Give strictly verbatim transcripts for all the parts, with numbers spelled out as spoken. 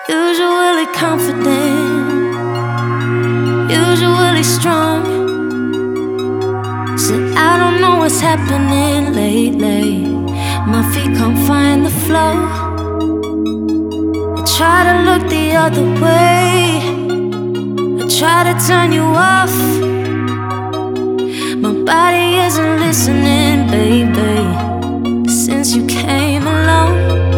Usually confident, usually strong. Said I don't know what's happening lately. My feet can't find the flow. I try to look the other way. I try to turn you off. My body isn't listening, baby, since you came along.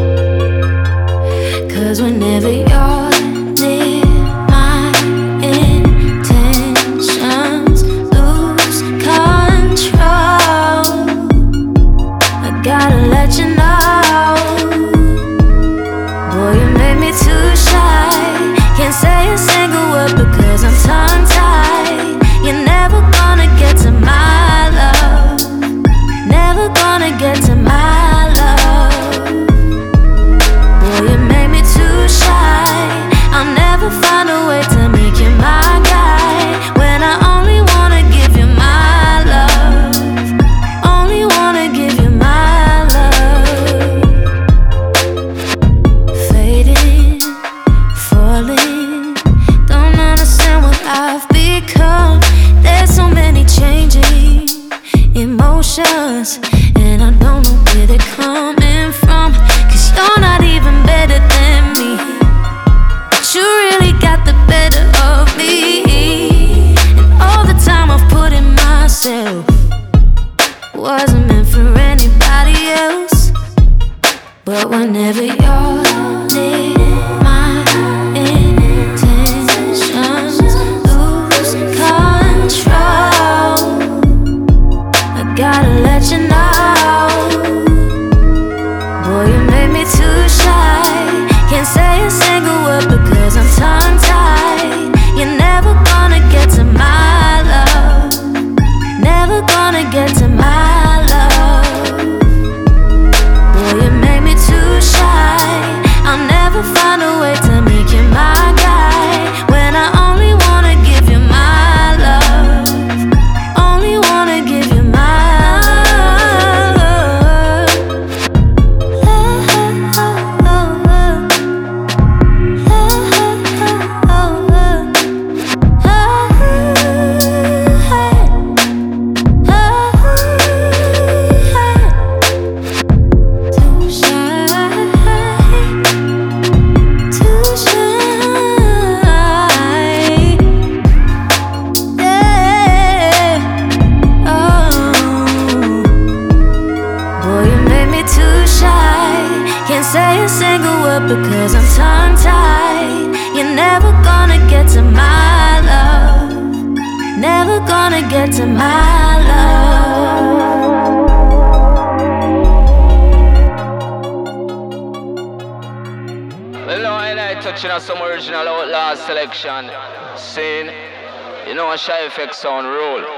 Cause whenever you're near, my intentions lose control. I gotta let you know, boy, you made me too shy. Can't say a single word because I'm tongue-tied. You're never gonna get to my love, never gonna get to my love. Boy, you made me too shy. I'll never find a way to make you my guy, when I only wanna give you my love, only wanna give you my love. Fading, falling, don't understand what I've become. There's so many changing emotions, and I don't know where they're coming from. Cause you're not even better than me, but you really got the better of me. And all the time I've put in myself wasn't meant for anybody else. But whenever you're near, my intentions lose control. I gotta let you know, boy, you made me too shy. Can't say a single word because I'm tongue-tied. You're never gonna get to my love, never gonna get to my love. Boy, you made me too shy. I'll never find a way to make you my guy, when I only wanna give you my love, only wanna give you my love. Too shy, too shy, yeah. Oh, boy, you made me too shy. Can't say a single word because I'm tongue-tied. You're never gonna get to my love, never gonna get to my love. Well, now I like touching on some original outlaw selection. Scene, you know, a Shy F X sound rule.